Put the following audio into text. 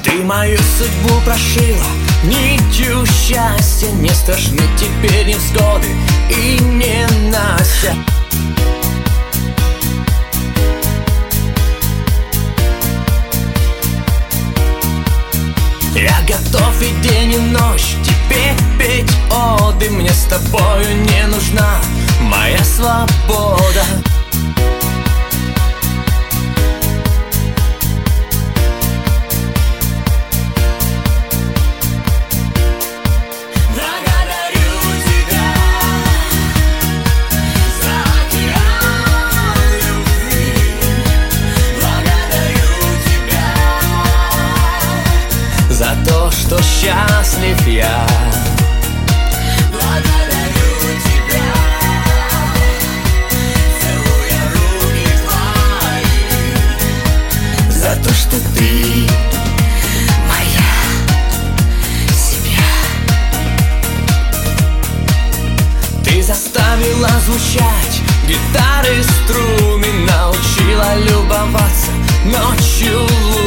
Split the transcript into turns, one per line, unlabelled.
Ты мою судьбу прошила нитью счастья. Не страшны теперь невзгоды и ненастья. Я готов и день, и ночь тебе петь оды. Мне с тобою не нужна моя свобода. За то, что счастлив я.
Благодарю тебя, целуя руки твои,
За то, что ты
моя семья.
Ты заставила звучать гитары струны, научила любоваться ночью луной.